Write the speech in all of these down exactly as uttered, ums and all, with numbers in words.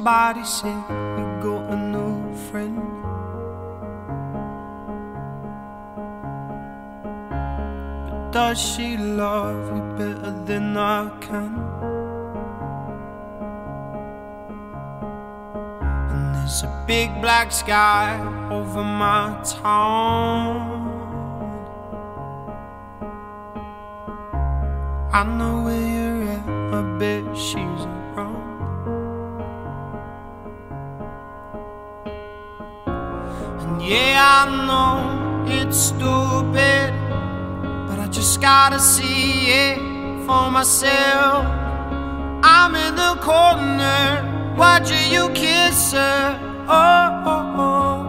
somebody say you got a new friend. But does she love you better than I can? And there's a big black sky over my town. I know where you're at, I bet she's around. And yeah, I know it's stupid, but I just gotta see it for myself. I'm in the corner, watching you kiss her, oh, oh, oh.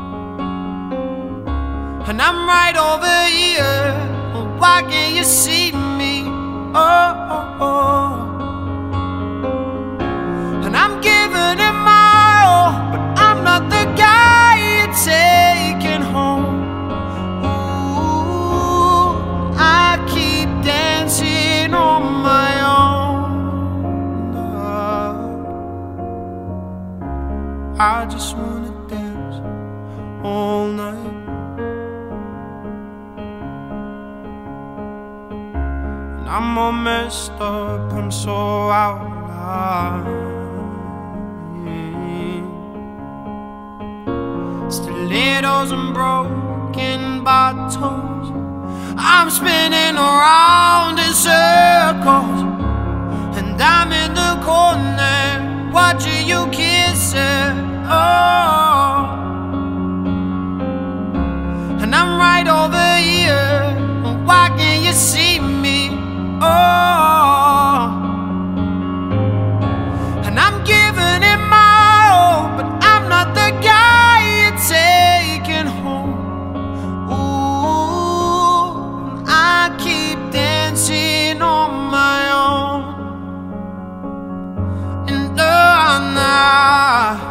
And I'm right over here, well, why can't you see me? Oh, oh, oh. And I'm giving it my all, but I'm not the guy you're taking home. Ooh, I keep dancing on my own. I just wanna dance all night. I'm all messed up, I'm so out of line. Stilettos and broken bottles, I'm spinning around in circles. And I'm in the corner, watching you kiss her, oh. And I'm right over here, why can't you see me? Oh, and I'm giving it my all, but I'm not the guy you're taking home. Ooh, I keep dancing on my own. And oh, nah.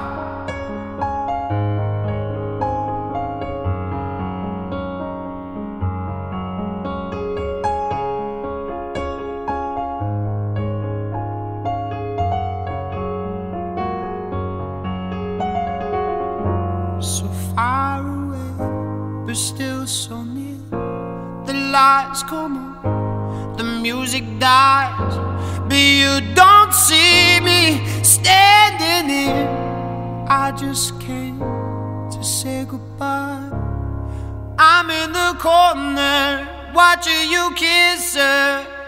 So far away, but still so near. The lights come on, the music dies, but you don't see me standing here. I just came to say goodbye. I'm in the corner, watching you kiss her,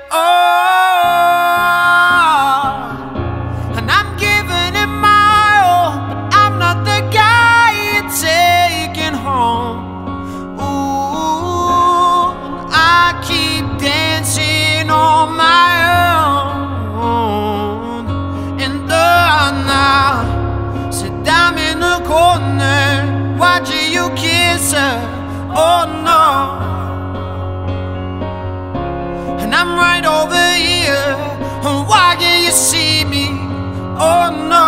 oh. And I'm giving it my all, but I'm not the guy taking home. Ooh, I keep dancing on my own. And the now said I'm in the corner, watching you kiss her, oh no. And I'm right over here, why can't you see me? Oh no.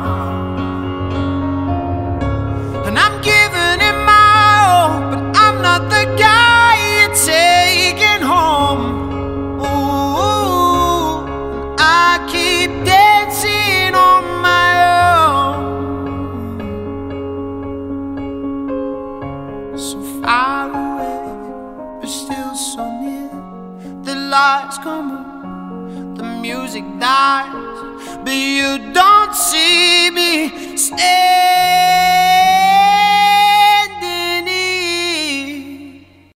And I'm giving it my all, but I'm not the guy you're taking home. Ooh, I keep dancing on my own. So far away, but still so near. The lights come on, the music dies, but you don't see me stay.